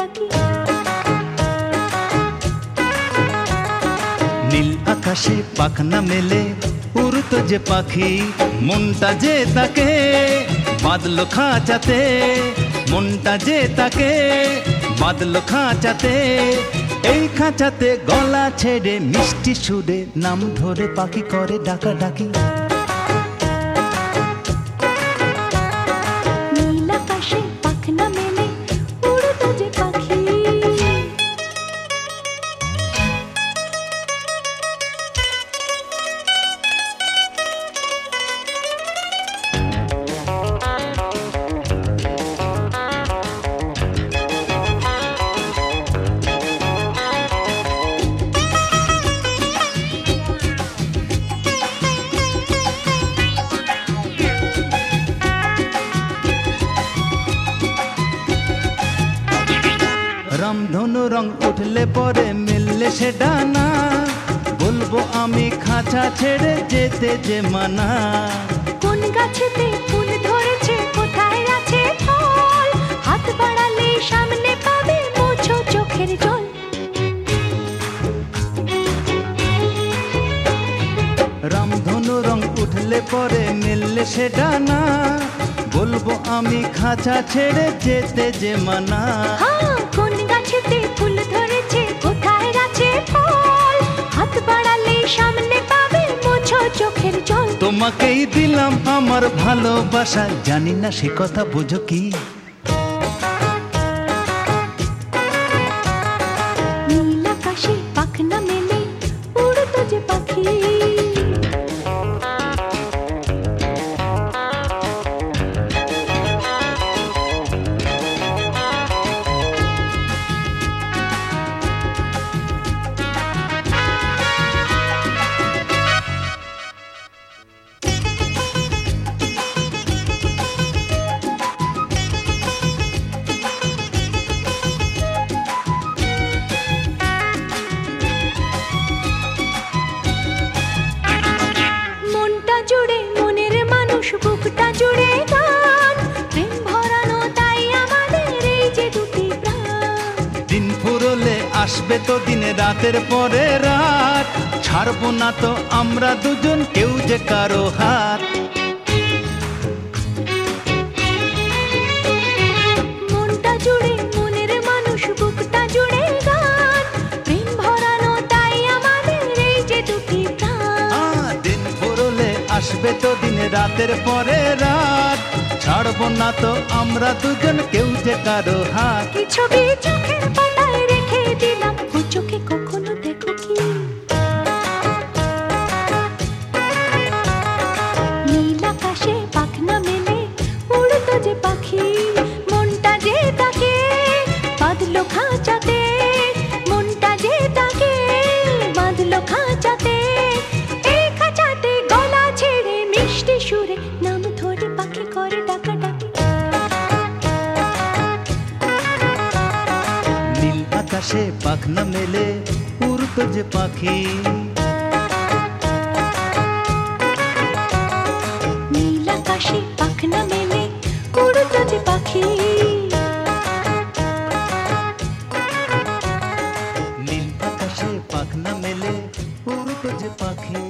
ডাকি। নীল আকাশে পাখনা মেলে উড়তো যে পাখি, মনটা যে তাকে বাঁধলো খাঁচাতে, মনটা যে তাকে বাঁধলো খাঁচাতে। এই খাঁচাতে গলা ছেড়ে মিষ্টি সুরে নাম ধরে পাখি করে ডাকাডাকি। নীল আকাশে পাখনা মেলে উড়তো যে পাখি। রামধনু রং উঠলে পরে মিললে সে ডানা, বলবো আমি খাঁচা ছেড়ে যেতে যে মানা। কোন গাছেতে ফুল ধরেছে, কোথায় আছে ফল, হাত বাড়ালে সামনে পাবে মুছো চোখের জল। রামধনু রং উঠলে পরে মিললে সে ডানা, বলবো আমি খাঁচা ছেড়ে যেতে যে মানা। হ্যাঁ, কোন গাছেতে ফুল ধরেছে, কোথায় আছে ফল, হাত বাড়ালে সামনে পাবে মুছো চোখের জল। তোমাকেই দিলাম আমার ভালোবাসা, জানি না সে কথা বোঝো কি। নীল আকাশে পাখনা মেলে উড়তো যে পাখি। মনটা জুড়ে মনের মানুষ, বুকটা জুড়ে গান, প্রেম ভরানো তাই আমাদের এই যে দুটি প্রাণ। দিন ফুরলে আসবে তো দিন, রাতের পরে রাত, ছাড়বো না তো আমরা দুজন কেউ যে কারো হাত। মনটা জুড়ে মনের মানুষ, বুকটা জুড়ে গান, প্রেম ভরানো তাই আমাদের এই যে দুটি প্রাণ। দিন ফুরলে আসবে তো দিন, রাতের পরে রাত, ছাড়বো না তো আমরা দুজন কেউ যে কারো হাত। কি ছবি চোখের পাতায় রেখে দিলাম, ও চোখে কখনো দেখো কি। নীল আকাশে পাখনা মেলে উড়তো যে পাখি, মনটা যে তাকে বাঁধলো খাঁচাতে, মনটা যে তাকে বাঁধলো খাঁচাতে। এই খাঁচাতে গলা ছেড়ে মিষ্টি সুরে নাম ধরে পাখি করে ডাকাডাকি। নীল আকাশে পাখনা মেলে উড়তো যে পাখি। নীল আকাশে পাখনা মেলে উড়তো যে পাখি। নীল আকাশে পাখনা মেলে উড়তো যে পাখি।